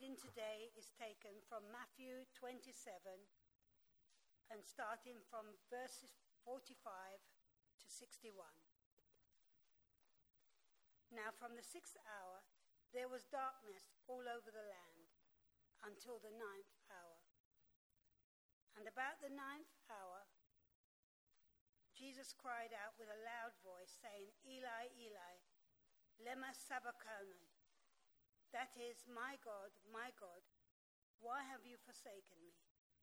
reading today is taken from Matthew 27 and starting from verses 45 to 61. Now from the 6th hour there was darkness all over the land until the 9th hour. And about the 9th hour, Jesus cried out with a loud voice, saying, Eli, Eli, lema sabachthani? That is, my God, why have you forsaken me?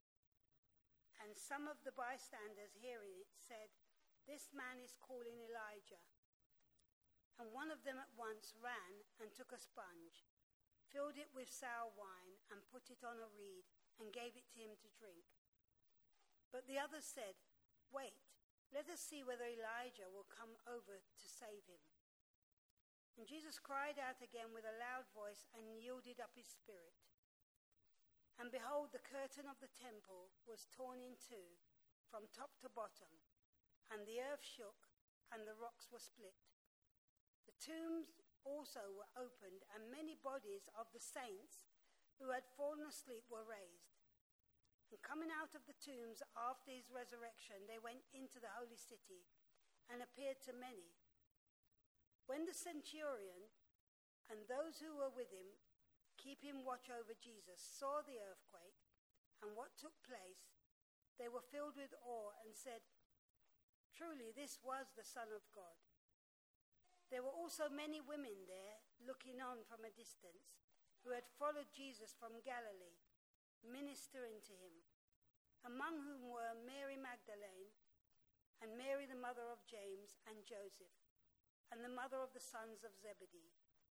And some of the bystanders hearing it said, this man is calling Elijah. And one of them at once ran and took a sponge, filled it with sour wine, and put it on a reed, and gave it to him to drink. But the others said, wait, let us see whether Elijah will come over to save him. And Jesus cried out again with a loud voice and yielded up his spirit. And behold, the curtain of the temple was torn in two from top to bottom, and the earth shook, and the rocks were split. The tombs also were opened, and many bodies of the saints who had fallen asleep were raised. And coming out of the tombs after his resurrection, they went into the holy city and appeared to many. When the centurion and those who were with him, keeping watch over Jesus, saw the earthquake and what took place, they were filled with awe and said, truly this was the Son of God. There were also many women there looking on from a distance, who had followed Jesus from Galilee, ministering to him, among whom were Mary Magdalene, and Mary the mother of James and Joseph, and the mother of the sons of Zebedee.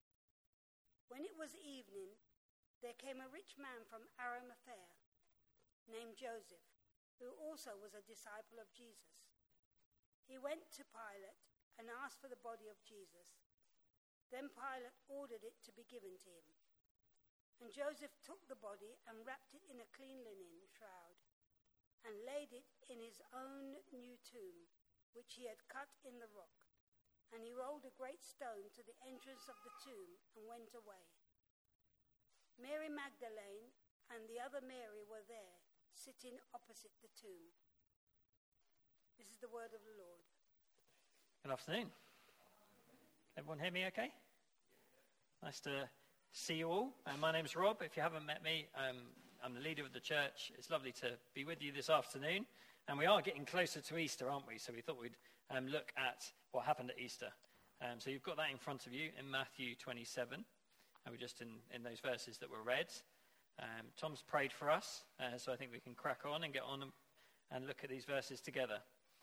When it was evening, there came a rich man from Arimathea, named Joseph, who also was a disciple of Jesus. He went to Pilate and asked for the body of Jesus. Then Pilate ordered it to be given to him. And Joseph took the body and wrapped it in a clean linen shroud, and laid it in his own new tomb, which he had cut in the rock. And he rolled a great stone to the entrance of the tomb and went away. Mary Magdalene and the other Mary were there, sitting opposite the tomb. This is the word of the Lord. Good afternoon. Everyone hear me okay? Nice to see you all. My name's Rob. If you haven't met me, I'm the leader of the church. It's lovely to be with you this afternoon. And we are getting closer to Easter, aren't we? So we thought we'd look at what happened at Easter. So you've got that in front of you in Matthew 27. And we're just in those verses that were read. Tom's prayed for us, so I think we can crack on and get on and look at these verses together.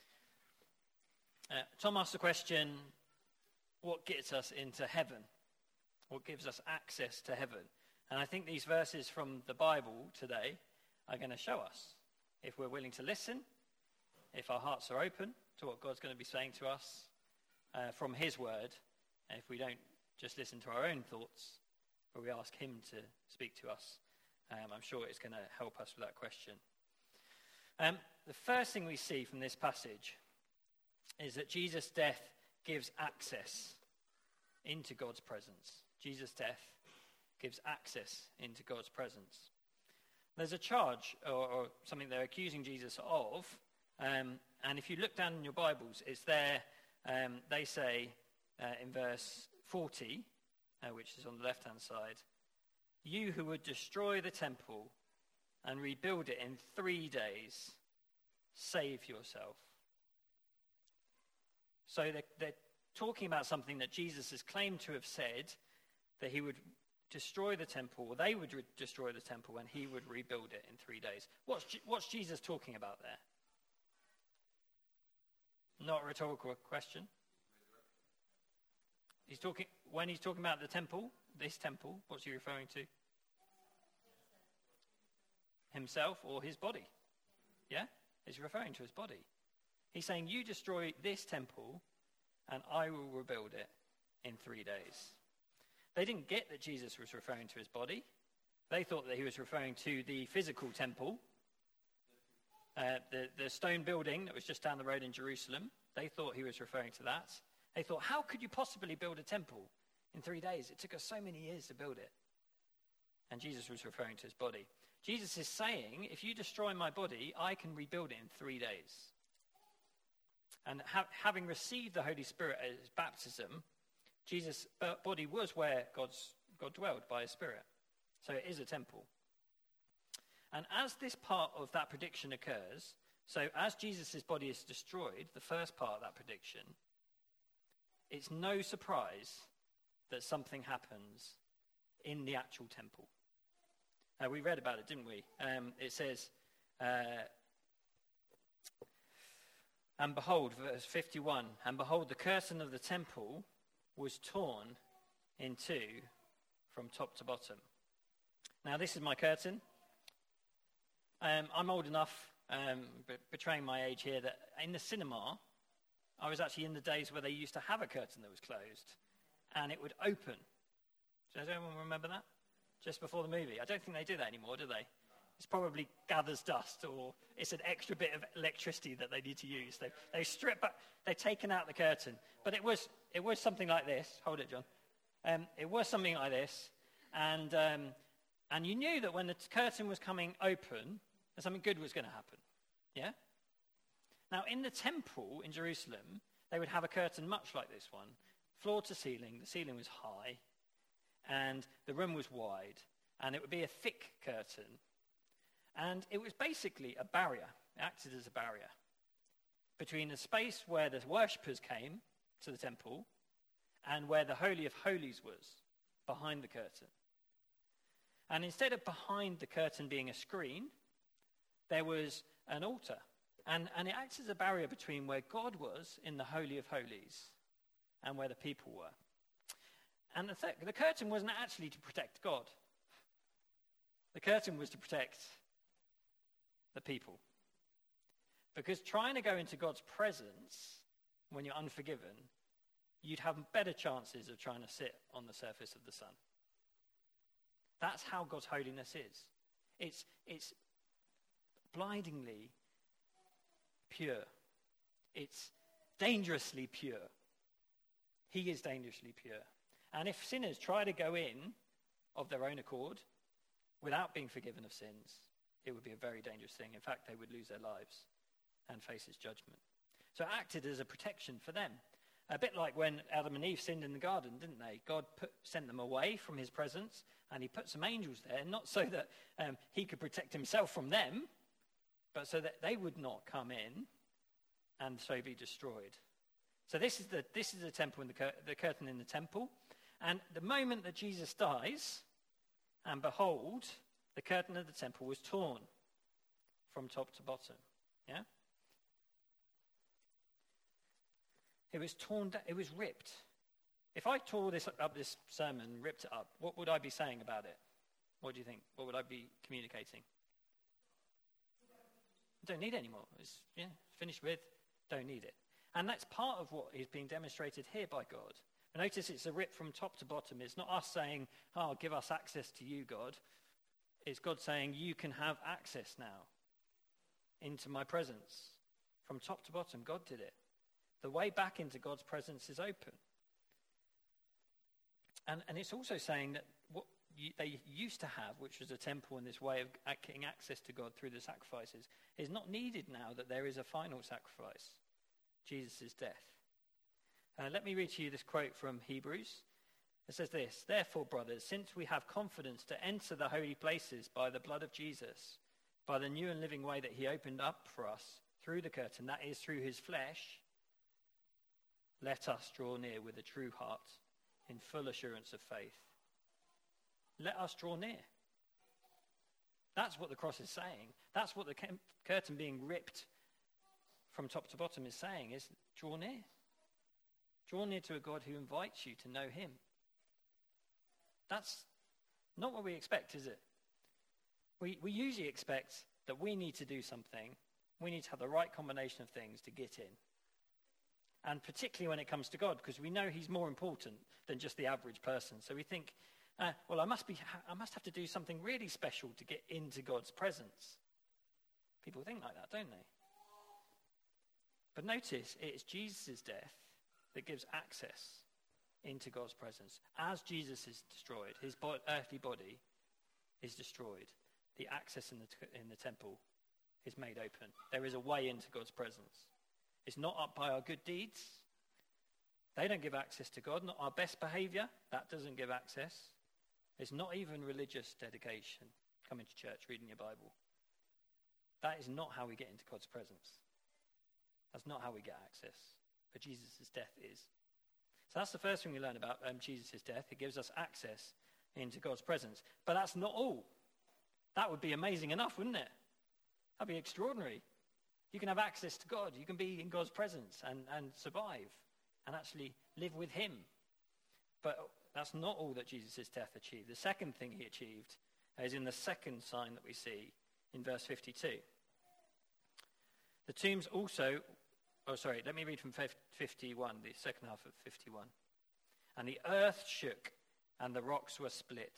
Tom asked the question, what gets us into heaven? What gives us access to heaven? And I think these verses from the Bible today are going to show us, if we're willing to listen, if our hearts are open to what God's going to be saying to us from his word, and if we don't just listen to our own thoughts, but we ask him to speak to us, I'm sure it's going to help us with that question. The first thing we see from this passage is that Jesus' death gives access into God's presence. Jesus' death gives access into God's presence. There's a charge or something they're accusing Jesus of, and if you look down in your Bibles, it's there. They say in verse 40, which is on the left-hand side, you who would destroy the temple and rebuild it in 3 days, save yourself. So they're talking about something that Jesus has claimed to have said, that he would destroy the temple, or they would destroy the temple, and he would rebuild it in 3 days. What's Jesus talking about there? Not a rhetorical question. When he's talking about the temple, this temple, what's he referring to? Himself or his body? Yeah? He's referring to his body. He's saying, you destroy this temple, and I will rebuild it in 3 days. They didn't get that Jesus was referring to his body. They thought that he was referring to the physical temple, the stone building that was just down the road in Jerusalem. They thought he was referring to that. They thought, how could you possibly build a temple in 3 days? It took us so many years to build it. And Jesus was referring to his body. Jesus is saying, if you destroy my body, I can rebuild it in 3 days. And having received the Holy Spirit at his baptism, Jesus' body was where God dwelled by his Spirit. So it is a temple. And as this part of that prediction occurs, so as Jesus' body is destroyed, the first part of that prediction, it's no surprise that something happens in the actual temple. We read about it, didn't we? It says, and behold, verse 51, and behold, the curtain of the temple was torn in two from top to bottom. Now, this is my curtain. I'm old enough, betraying my age here, that in the cinema, I was actually in the days where they used to have a curtain that was closed, and it would open. Does anyone remember that? Just before the movie. I don't think they do that anymore, do they? It's probably gathers dust, or it's an extra bit of electricity that they need to use. They strip back, they've taken out the curtain. But it was something like this. Hold it, John. It was something like this, and you knew that when the curtain was coming open, that something good was going to happen. Yeah? Now, in the temple in Jerusalem, they would have a curtain much like this one, floor to ceiling. The ceiling was high, and the room was wide, and it would be a thick curtain. And it was basically a barrier. It acted as a barrier between the space where the worshippers came to the temple and where the Holy of Holies was, behind the curtain. And instead of behind the curtain being a screen, there was an altar. And it acts as a barrier between where God was in the Holy of Holies and where the people were. And the curtain wasn't actually to protect God. The curtain was to protect the people. Because trying to go into God's presence when you're unforgiven, you'd have better chances of trying to sit on the surface of the sun. That's how God's holiness is. It's blindingly pure. It's dangerously pure. He is dangerously pure. And if sinners try to go in of their own accord without being forgiven of sins, it would be a very dangerous thing. In fact, they would lose their lives and face his judgment. So it acted as a protection for them. A bit like when Adam and Eve sinned in the garden, didn't they? God sent them away from his presence, and he put some angels there, not so that he could protect himself from them, but so that they would not come in and so be destroyed. So this is the temple, and the curtain in the temple. And the moment that Jesus dies, and behold, the curtain of the temple was torn from top to bottom. Yeah? It was torn down, it was ripped. If I tore this sermon and ripped it up, what would I be saying about it? What do you think? What would I be communicating? Don't need it anymore. It's finished with, don't need it. And that's part of what is being demonstrated here by God. Notice it's a rip from top to bottom. It's not us saying, oh, give us access to you, God. It's God saying, you can have access now into my presence. From top to bottom, God did it. The way back into God's presence is open. And it's also saying that what they used to have, which was a temple and this way of getting access to God through the sacrifices, is not needed now that there is a final sacrifice, Jesus' death. Let me read to you this quote from Hebrews. It says this: "Therefore, brothers, since we have confidence to enter the holy places by the blood of Jesus, by the new and living way that he opened up for us through the curtain, that is, through his flesh, let us draw near with a true heart in full assurance of faith." Let us draw near. That's what the cross is saying. That's what the curtain being ripped from top to bottom is saying, is draw near. Draw near to a God who invites you to know him. That's not what we expect, is it? We usually expect that we need to do something. We need to have the right combination of things to get in. And particularly when it comes to God, because we know he's more important than just the average person. So we think, well, I must have to do something really special to get into God's presence. People think like that, don't they? But notice, it's Jesus' death that gives access into God's presence. As Jesus is destroyed, his earthly body, is destroyed. The access in the temple is made open. There is a way into God's presence. It's not up by our good deeds. They don't give access to God. Not our best behavior. That doesn't give access. It's not even religious dedication, coming to church, reading your Bible. That is not how we get into God's presence. That's not how we get access. But Jesus' death is. So that's the first thing we learn about Jesus' death. It gives us access into God's presence. But that's not all. That would be amazing enough, wouldn't it? That'd be extraordinary. You can have access to God. You can be in God's presence and survive and actually live with him. But that's not all that Jesus' death achieved. The second thing he achieved is in the second sign that we see in verse 52. The tombs also... let me read from 51, the second half of 51. And the earth shook, and the rocks were split.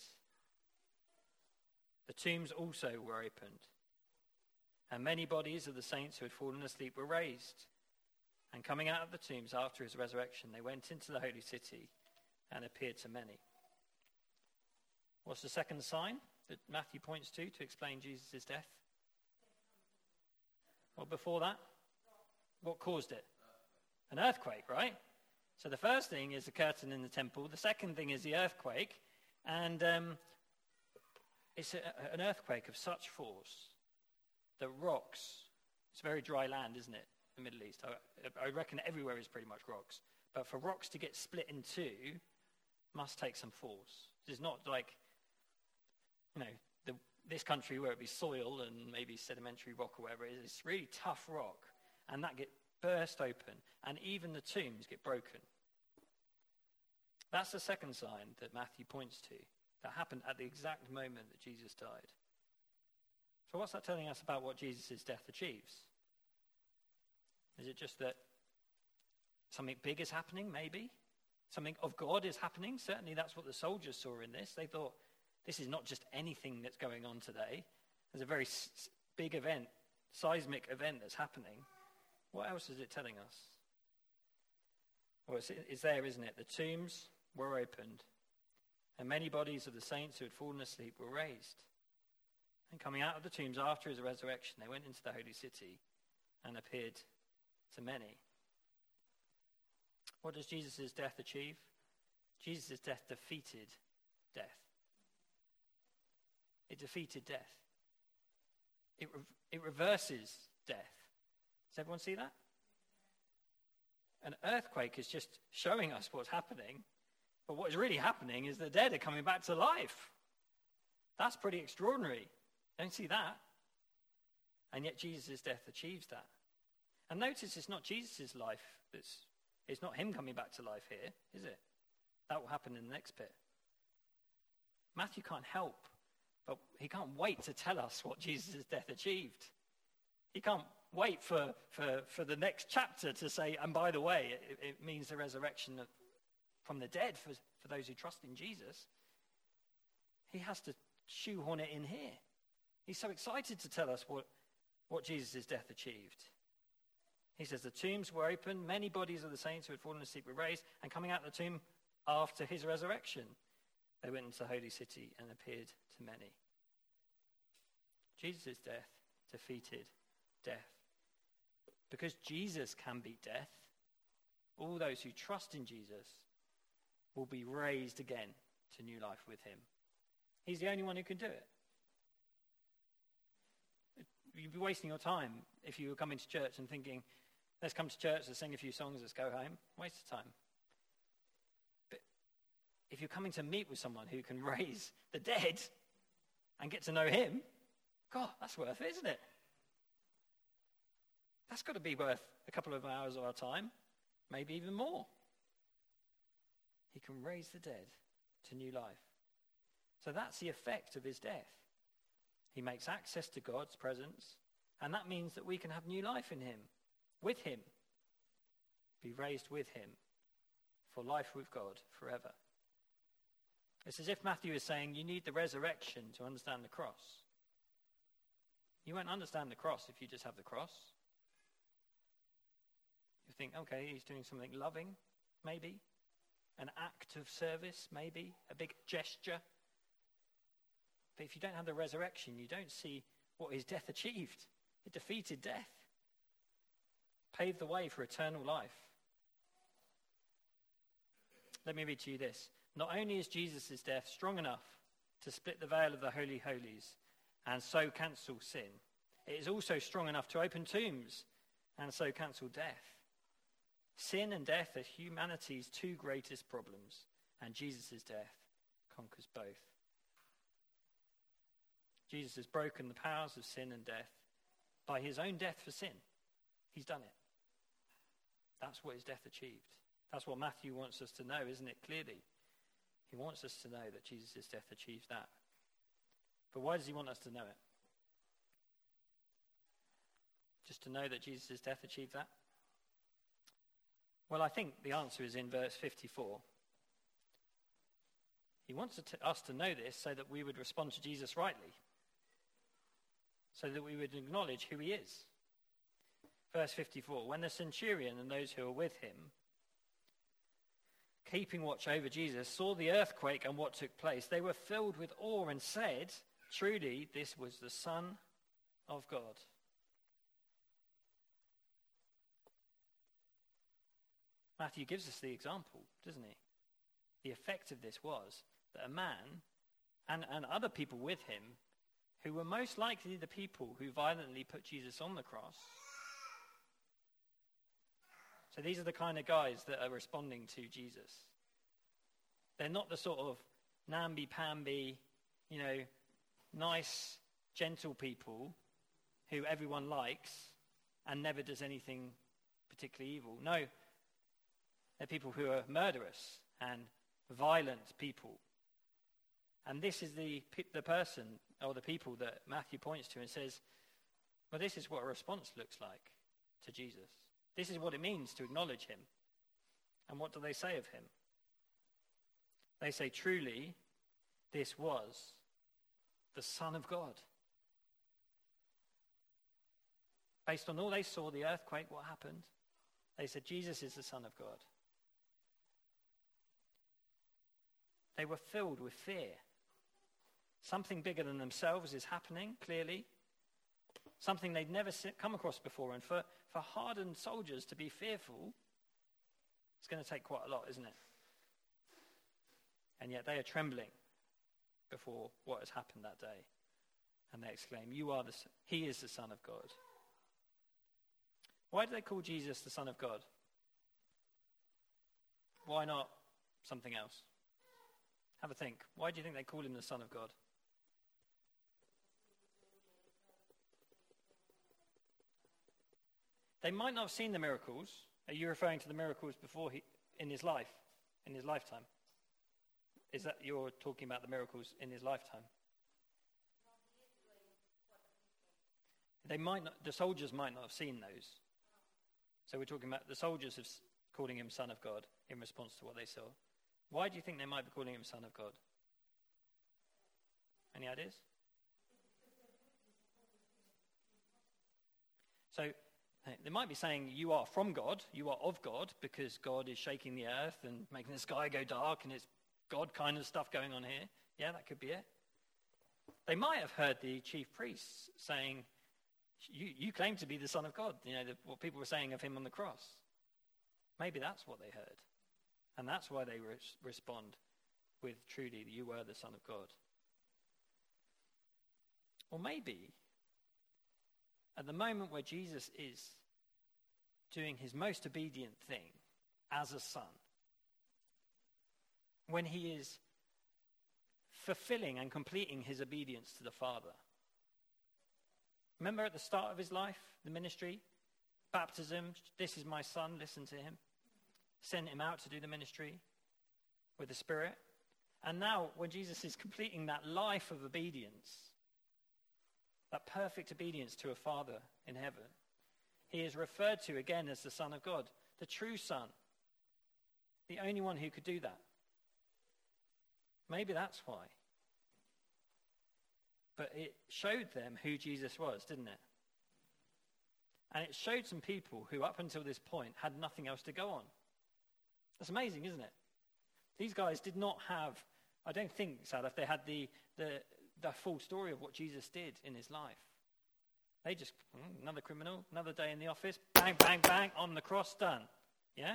The tombs also were opened, and many bodies of the saints who had fallen asleep were raised. And coming out of the tombs after his resurrection, they went into the holy city and appeared to many. What's the second sign that Matthew points to explain Jesus' death? Well, before that, what caused it? An earthquake, right? So the first thing is the curtain in the temple. The second thing is the earthquake. And it's an earthquake of such force that rocks, it's very dry land, isn't it? The Middle East. I reckon everywhere is pretty much rocks. But for rocks to get split in two must take some force. It's not like, this country where it be soil and maybe sedimentary rock or whatever it is. It's really tough rock. And that get burst open. And even the tombs get broken. That's the second sign that Matthew points to. That happened at the exact moment that Jesus died. So what's that telling us about what Jesus' death achieves? Is it just that something big is happening, maybe? Something of God is happening? Certainly that's what the soldiers saw in this. They thought, this is not just anything that's going on today. There's a very big event, seismic event that's happening. What else is it telling us? Well, it's there, isn't it? The tombs were opened, and many bodies of the saints who had fallen asleep were raised. And coming out of the tombs after his resurrection, they went into the holy city and appeared to many. What does Jesus' death achieve? Jesus' death defeated death. It defeated death. It reverses death. Does everyone see that? An earthquake is just showing us what's happening, but what is really happening is the dead are coming back to life. That's pretty extraordinary. Don't see that. And yet Jesus' death achieves that. And notice it's not Jesus' life it's not him coming back to life here, is it? That will happen in the next bit. Matthew can't help, but he can't wait to tell us what Jesus' death achieved. He can't wait for the next chapter to say, and by the way, it means the resurrection from the dead for those who trust in Jesus. He has to shoehorn it in here. He's so excited to tell us what Jesus' death achieved. He says the tombs were opened, many bodies of the saints who had fallen asleep were raised, and coming out of the tomb after his resurrection, they went into the holy city and appeared to many. Jesus' death defeated death. Because Jesus can beat death, all those who trust in Jesus will be raised again to new life with him. He's the only one who can do it. You'd be wasting your time if you were coming to church and thinking, let's come to church, let's sing a few songs, let's go home. Waste of time. But if you're coming to meet with someone who can raise the dead and get to know him, God, that's worth it, isn't it? That's got to be worth a couple of hours of our time, maybe even more. He can raise the dead to new life. So that's the effect of his death. He makes access to God's presence, and that means that we can have new life in him, with him, be raised with him for life with God forever. It's as if Matthew is saying you need the resurrection to understand the cross. You won't understand the cross if you just have the cross. You think, okay, he's doing something loving, maybe. An act of service, maybe. A big gesture. But if you don't have the resurrection, you don't see what his death achieved. It defeated death, paved the way for eternal life. Let me read to you this. Not only is Jesus' death strong enough to split the veil of the Holy Holies and so cancel sin, it is also strong enough to open tombs and so cancel death. Sin and death are humanity's two greatest problems, and Jesus' death conquers both. Jesus has broken the powers of sin and death by his own death for sin. He's done it. That's what his death achieved. That's what Matthew wants us to know, isn't it? Clearly. He wants us to know that Jesus' death achieved that. But why does he want us to know it? Just to know that Jesus' death achieved that? Well, I think the answer is in verse 54. He wants us to know this so that we would respond to Jesus rightly, so that we would acknowledge who he is. Verse 54, when the centurion and those who were with him, keeping watch over Jesus, saw the earthquake and what took place, they were filled with awe and said, truly, this was the Son of God. Matthew gives us the example, doesn't he? The effect of this was that a man and other people with him, who were most likely the people who violently put Jesus on the cross. So these are the kind of guys that are responding to Jesus. They're not the sort of namby-pamby, nice, gentle people who everyone likes and never does anything particularly evil. No, they're people who are murderous and violent people. And this is the person or the people that Matthew points to and says, well, this is what a response looks like to Jesus. This is what it means to acknowledge him. And what do they say of him? They say, truly, this was the Son of God. Based on all they saw, the earthquake, what happened? They said, Jesus is the Son of God. They were filled with fear. Something bigger than themselves is happening, clearly. Something they'd never come across before. And for hardened soldiers to be fearful, it's going to take quite a lot, isn't it? And yet they are trembling before what has happened that day. And they exclaim, he is the Son of God. Why do they call Jesus the Son of God? Why not something else? Have a think. Why do you think they call him the Son of God? They might not have seen the miracles. Are you referring to the miracles in his lifetime? Is that you're talking about the miracles in his lifetime? The soldiers might not have seen those. So we're talking about the soldiers calling him Son of God in response to what they saw. Why do you think they might be calling him Son of God? Any ideas? So they might be saying you are from God, you are of God, because God is shaking the earth and making the sky go dark and it's God kind of stuff going on here. Yeah, that could be it. They might have heard the chief priests saying, you claim to be the Son of God, what people were saying of him on the cross. Maybe that's what they heard. And that's why they respond with, truly, you were the Son of God. Or maybe, at the moment where Jesus is doing his most obedient thing as a son, when he is fulfilling and completing his obedience to the Father. Remember at the start of his life, the ministry, baptism, this is my son, listen to him. Sent him out to do the ministry with the Spirit. And now when Jesus is completing that life of obedience, that perfect obedience to a Father in heaven, he is referred to again as the Son of God, the true Son, the only one who could do that. Maybe that's why. But it showed them who Jesus was, didn't it? And it showed some people who up until this point had nothing else to go on. That's amazing, isn't it? These guys did not have, I don't think, Sadaf, they had the the full story of what Jesus did in his life. They just, another criminal, another day in the office, bang, bang, bang, on the cross, done. Yeah?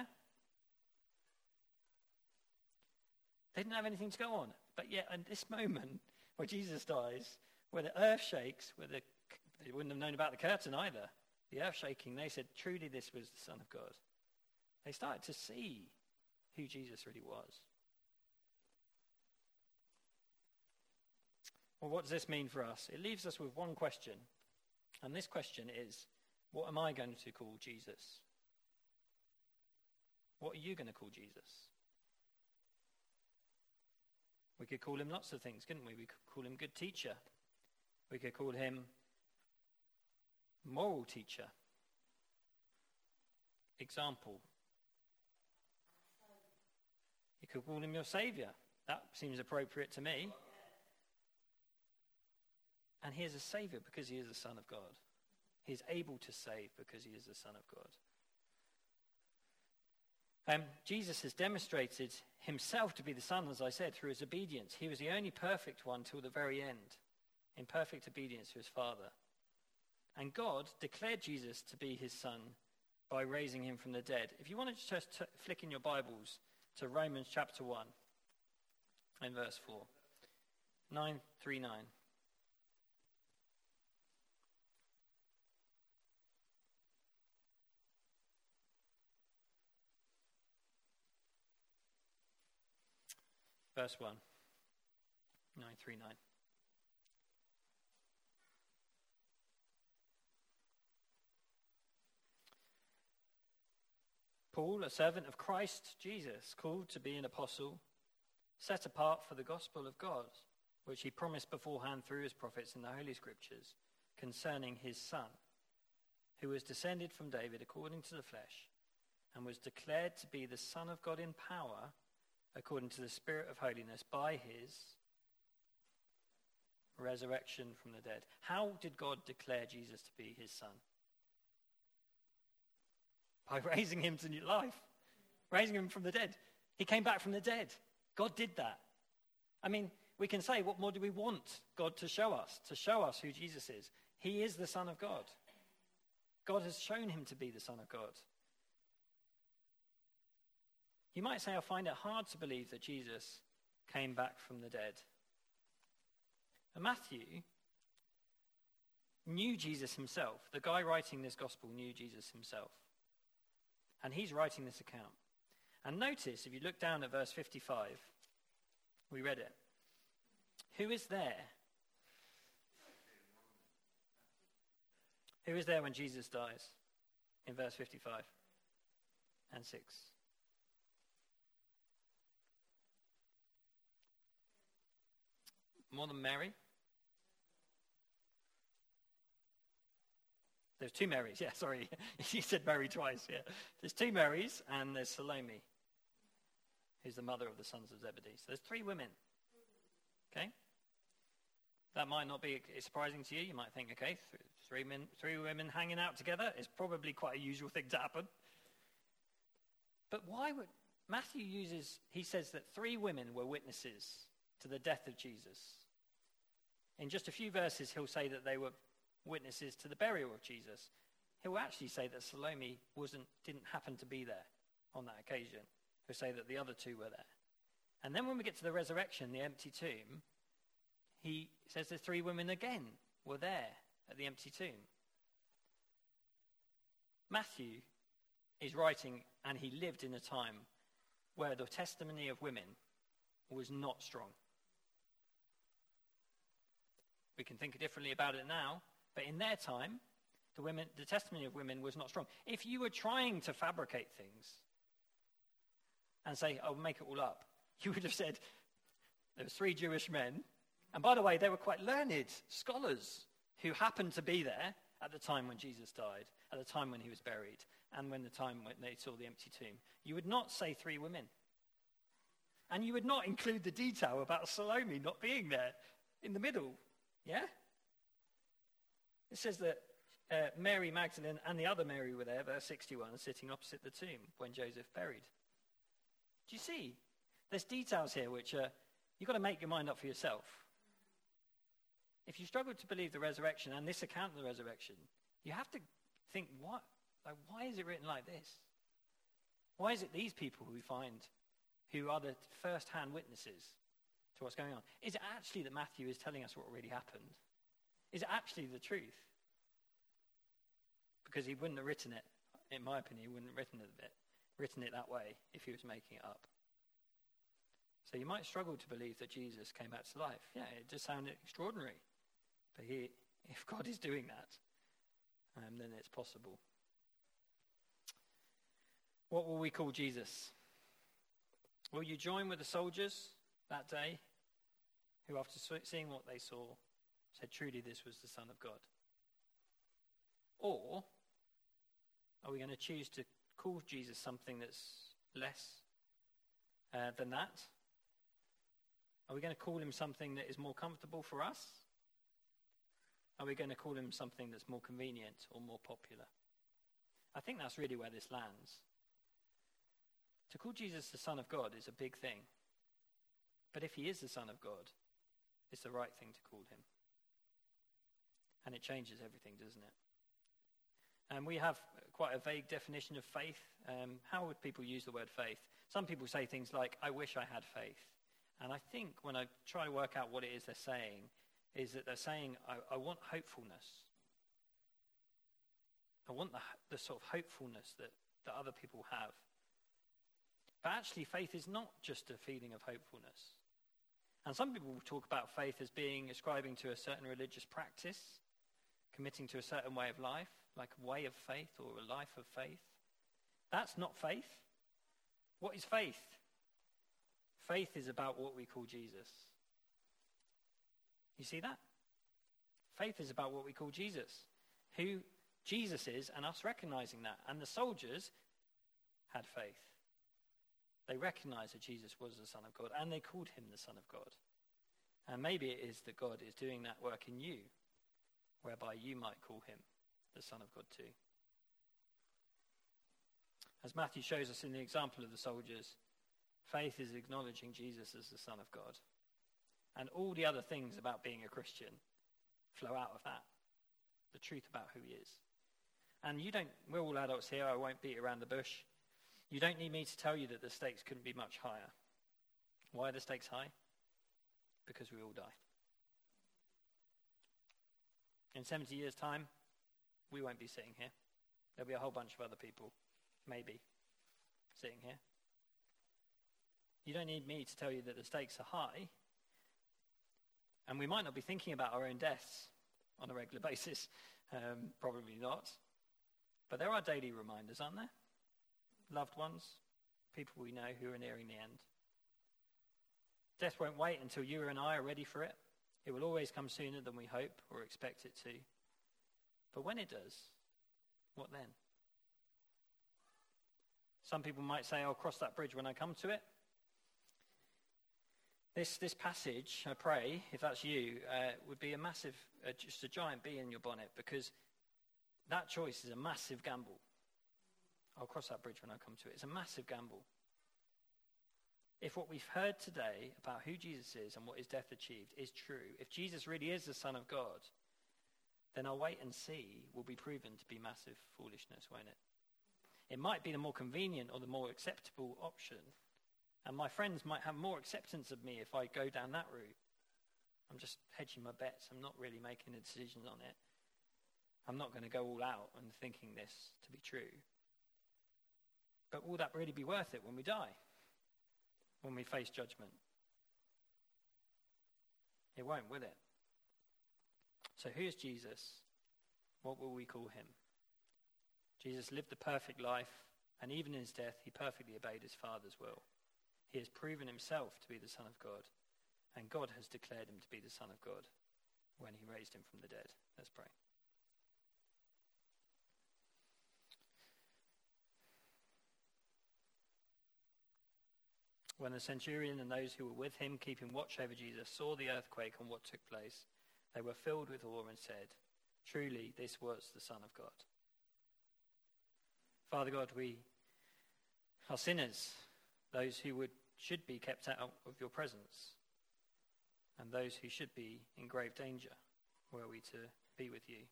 They didn't have anything to go on. But yet, in this moment where Jesus dies, where the earth shakes, they wouldn't have known about the curtain either. The earth shaking, they said, truly this was the Son of God. They started to see who Jesus really was. Well, what does this mean for us? It leaves us with one question. And this question is, what am I going to call Jesus? What are you going to call Jesus? We could call him lots of things, couldn't we? We could call him good teacher. We could call him moral teacher. Example. You could call him your saviour. That seems appropriate to me. And he is a saviour because he is the Son of God. He is able to save because he is the Son of God. Jesus has demonstrated himself to be the Son, as I said, through his obedience. He was the only perfect one till the very end, in perfect obedience to his Father. And God declared Jesus to be his Son by raising him from the dead. If you want to just flick in your Bibles to Romans chapter 1 and verse 4. 9:39. Verse 1, 939. Paul, a servant of Christ Jesus, called to be an apostle, set apart for the gospel of God, which he promised beforehand through his prophets in the Holy Scriptures, concerning his Son, who was descended from David according to the flesh, and was declared to be the Son of God in power, according to the Spirit of holiness, by his resurrection from the dead. How did God declare Jesus to be his Son? By raising him to new life, raising him from the dead. He came back from the dead. God did that. I mean, we can say, what more do we want God to show us who Jesus is? He is the Son of God. God has shown him to be the Son of God. You might say, I find it hard to believe that Jesus came back from the dead. And Matthew knew Jesus himself. The guy writing this gospel knew Jesus himself. And he's writing this account. And notice, if you look down at verse 55, we read it. Who is there? Who is there when Jesus dies? In verse 55 and 6. More than Mary? There's two Marys, yeah, sorry. You said Mary twice, yeah. There's two Marys, and there's Salome, who's the mother of the sons of Zebedee. So there's three women, okay? That might not be surprising to you. You might think, okay, three women hanging out together is probably quite a usual thing to happen. But why would... Matthew he says that three women were witnesses to the death of Jesus. In just a few verses, he'll say that they were witnesses to the burial of Jesus. He'll actually say that Salome didn't happen to be there on that occasion. He'll say that the other two were there. And then when we get to the resurrection, the empty tomb, he says the three women again were there at the empty tomb. Matthew is writing, and he lived in a time where the testimony of women was not strong. We can think differently about it now, but in their time, the testimony of women was not strong. If you were trying to fabricate things and say, I'll make it all up, you would have said, there were three Jewish men, and by the way, they were quite learned scholars who happened to be there at the time when Jesus died, at the time when he was buried, and when they saw the empty tomb. You would not say three women. And you would not include the detail about Salome not being there in the middle. Yeah? It says that Mary Magdalene and the other Mary were there, verse 61, sitting opposite the tomb when Joseph buried. Do you see? There's details here which you've got to make your mind up for yourself. if you struggle to believe the resurrection and this account of the resurrection, you have to think, why is it written like this? Why is it these people who we find who are the first-hand witnesses to what's going on? Is it actually that Matthew is telling us what really happened? Is it actually the truth? Because he wouldn't have written it, in my opinion, he wouldn't have written it that way if he was making it up. So you might struggle to believe that Jesus came back to life. Yeah, it just sounded extraordinary. But if God is doing that, then it's possible. What will we call Jesus? Will you join with the soldiers that day who, after seeing what they saw, said, truly this was the Son of God? Or are we going to choose to call Jesus something that's less than that? Are we going to call him something that is more comfortable for us? Are we going to call him something that's more convenient or more popular? I think that's really where this lands. To call Jesus the Son of God is a big thing. But if he is the Son of God, it's the right thing to call him. And it changes everything, doesn't it? And we have quite a vague definition of faith. How would people use the word faith? Some people say things like, I wish I had faith. And I think when I try to work out what it is they're saying, is that they're saying, I want hopefulness. I want the sort of hopefulness that other people have. But actually, faith is not just a feeling of hopefulness. And some people talk about faith as being ascribing to a certain religious practice, committing to a certain way of life, like a way of faith or a life of faith. That's not faith. What is faith? Faith is about what we call Jesus. You see that? Faith is about what we call Jesus, who Jesus is, and us recognizing that. And the soldiers had faith. They recognized that Jesus was the Son of God, and they called him the Son of God. And maybe it is that God is doing that work in you, whereby you might call him the Son of God too. As Matthew shows us in the example of the soldiers, faith is acknowledging Jesus as the Son of God. And all the other things about being a Christian flow out of that. The truth about who he is. And we're all adults here, I won't beat around the bush. You don't need me to tell you that the stakes couldn't be much higher. Why are the stakes high? Because we all die. In 70 years' time, we won't be sitting here. There'll be a whole bunch of other people, maybe, sitting here. You don't need me to tell you that the stakes are high. And we might not be thinking about our own deaths on a regular basis. Probably not. But there are daily reminders, aren't there? Loved ones, people we know who are nearing the end. Death won't wait until you and I are ready for it. It will always come sooner than we hope or expect it to. But when it does, what then? Some people might say, I'll cross that bridge when I come to it. This passage, I pray, if that's you, would be a massive, just a giant bee in your bonnet, because that choice is a massive gamble. I'll cross that bridge when I come to it. It's a massive gamble. If what we've heard today about who Jesus is and what his death achieved is true, if Jesus really is the Son of God, then our wait and see will be proven to be massive foolishness, won't it? It might be the more convenient or the more acceptable option, and my friends might have more acceptance of me if I go down that route. I'm just hedging my bets. I'm not really making a decision on it. I'm not going to go all out and thinking this to be true. But will that really be worth it when we die? When we face judgment? It won't, will it? So who is Jesus? What will we call him? Jesus lived the perfect life, and even in his death, he perfectly obeyed his Father's will. He has proven himself to be the Son of God, and God has declared him to be the Son of God when he raised him from the dead. Let's pray. When the centurion and those who were with him, keeping watch over Jesus, saw the earthquake and what took place, they were filled with awe and said, truly, this was the Son of God. Father God, we are sinners, those who should be kept out of your presence, and those who should be in grave danger were we to be with you.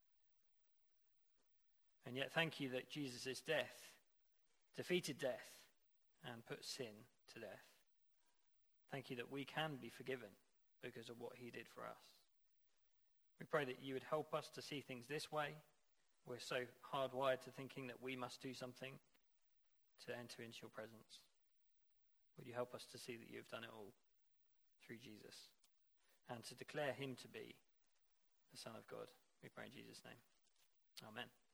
And yet thank you that Jesus' death defeated death and put sin to death. Thank you that we can be forgiven because of what he did for us. We pray that you would help us to see things this way. We're so hardwired to thinking that we must do something to enter into your presence. Would you help us to see that you have done it all through Jesus and to declare him to be the Son of God? We pray in Jesus' name. Amen.